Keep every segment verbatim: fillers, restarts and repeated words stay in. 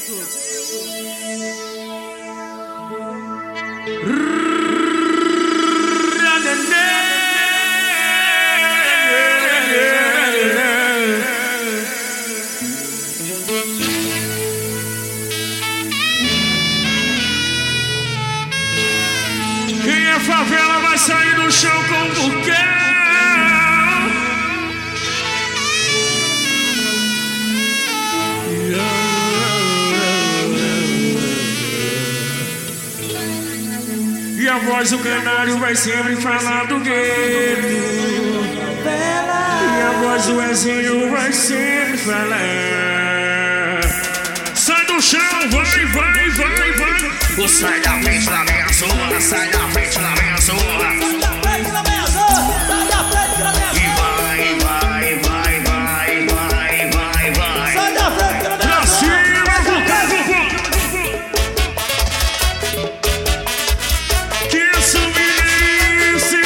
Quem é favela vai sair do chão com um buquê. E a voz do canário vai sempre falar do gueto. E a voz do Ezinho vai sempre falar. Sai do chão, vai, vai, vai, vai. O sai da frente da minha zorra, sai da frente da minha zorra. Sai da frente da minha zorra, sai da frente da minha zorra. E vai, vai, vai, vai, vai, vai, vai. Sai da frente da minha Pra zorra. cima, vucu, vucu. Que sumiço.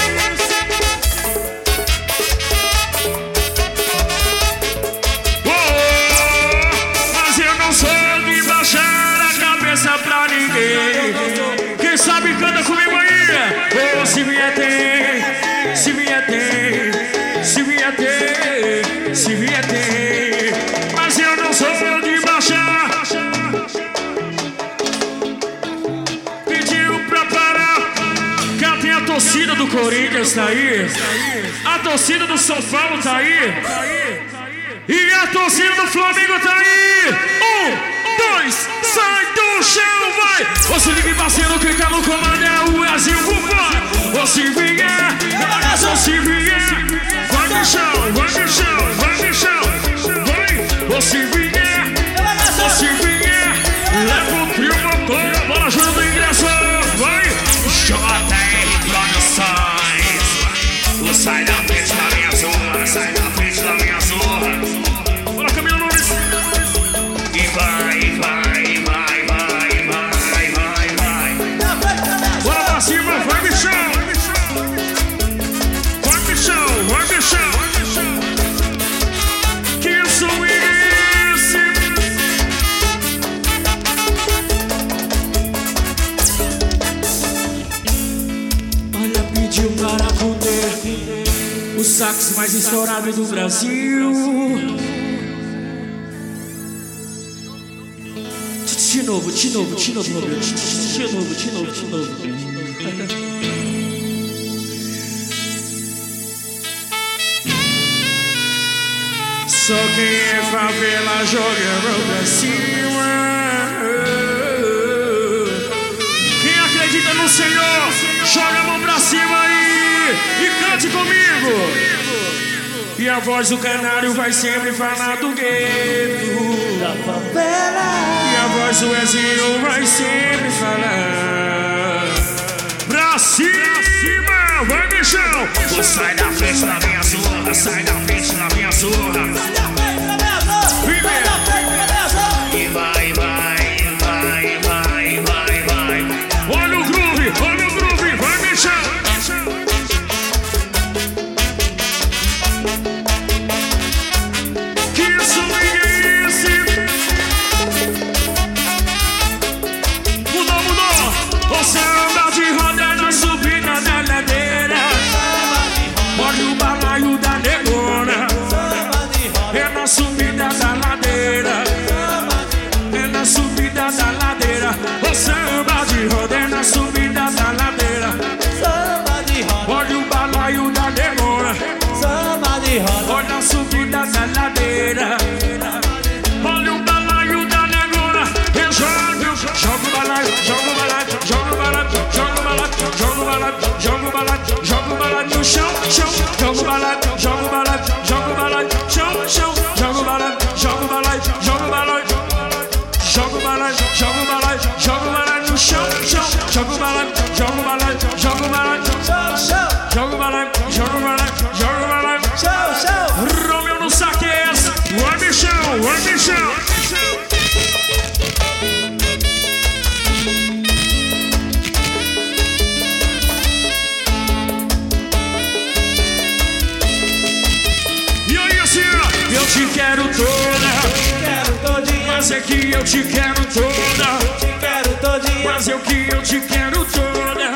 Oh, mas eu não sou de baixar a cabeça pra ninguém. Quem sabe canta comigo aí. Oh, se vier tem, se vier tem, se vier tem, se vier tem. Mas eu não sou de baixar. Pediu pra parar. Cá tem a torcida do Corinthians, tá aí. A torcida do São Paulo tá aí. E a torcida do Flamengo tá aí. Um, dois, sai do chão, vai. Ou se liga parceiro, quem tá no comando é o Brasil, vai. Ou se vier, ou se vier, vai no chão, vai no chão, vai no chão, vai. Ou se vier, ou se vier, leva o trio motor, bola junto do ingresso, vai. J R Produções. O sai da frente da minha zorra, sai da frente da minha zorra. Bora, Camila Nunes. E vai, vai, vai, vai, vai, vai, vai. Bora pra cima, vai bichão. Vai bichão, vai bichão. Que som é esse? Olha, pediu para poder o sax mais estourado do Brasil. De novo, de novo, de novo, de novo, de novo, de novo, de novo. Só quem é favela joga a mão pra cima. Quem acredita no Senhor, joga a mão pra cima aí e cante comigo. E a voz do canário vai sempre falar do gueto. Da favela. E a voz do Ezinho vai sempre falar. Pra cima, vai bichão. O sai da frente da minha zorra, sai da frente da minha zorra. Sai da frente da minha zorra. Sai da frente da minha zorra. E vai, vai, vai, vai, vai, vai. Olha o groove, olha o groove, vai bichão. Que som é esse? Mudou, mudou. Você anda de roda na subida da ladeira. Olha o balaio da negona. É na subida da ladeira. É na subida da ladeira. O samba de roda é na subida da ladeira. Samba de roda. Olha o balaio da negona. Samba de roda. Olha a subida da ladeira. Olha o balaio da negona. Eu jogo, jogo o balaio, jogo o balaio, jogo o balaio, jogo o balaio, jogo o balaio, jogo o balaio, jogo o balaio no chão, chão, jogo o balaio, jogo o balaio, jogo o balaio, chão, chão, jogo o balaio, jogo o balaio, jogo o balaio, jogo o balaio, jogo o balaio, jogo o balaio no chão, chão, jogo o balaio, jogo o balaio, jogo o balaio, Show, show. jogo o balaio, jogo o balaio, jogo o balaio. Show, show. Romeu no saques, vai bichão, vai bichão. E aí assim, eu te quero toda, Quero todinha. mas sei que eu te quero toda. Quero todinha. Mas eu que eu te quero toda.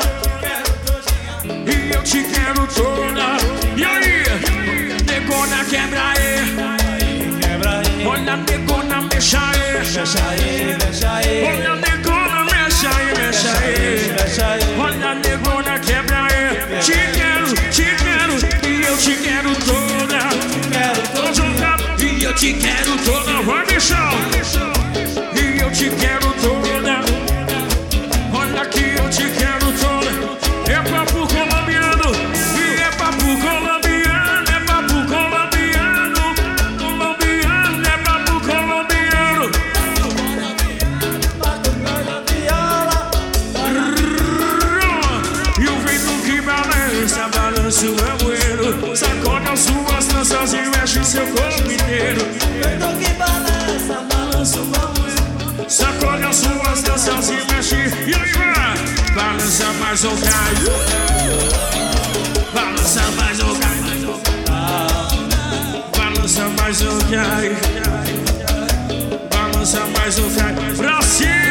E eu te quero toda. E aí? Negona quebra aí. Quebra aí. Olha negona mexa aí. Mexa aí, mexa aí. Olha negona mexa aí, mexa aí. Mexa aí. Olha negona quebra aí. Te quero, te quero. E eu te quero toda. Quero todinha. E eu te quero toda. Vai, bichão. E eu te quero toda. Olha que eu te quero toda. É papo colombiano. E é papo colombiano. É papo colombiano. Colombiano. É papo colombiano. E o vento que balança, balança o amoeiro. Sacode as suas tranças e mexe seu corpo inteiro. Vento que balança, balança o amoeiro. Sacode as suas danças e mexe. E aí vai. Balança mais ou cai. Balança mais ou cai. Balança mais ou cai. Balança mais ou cai. Pra cima.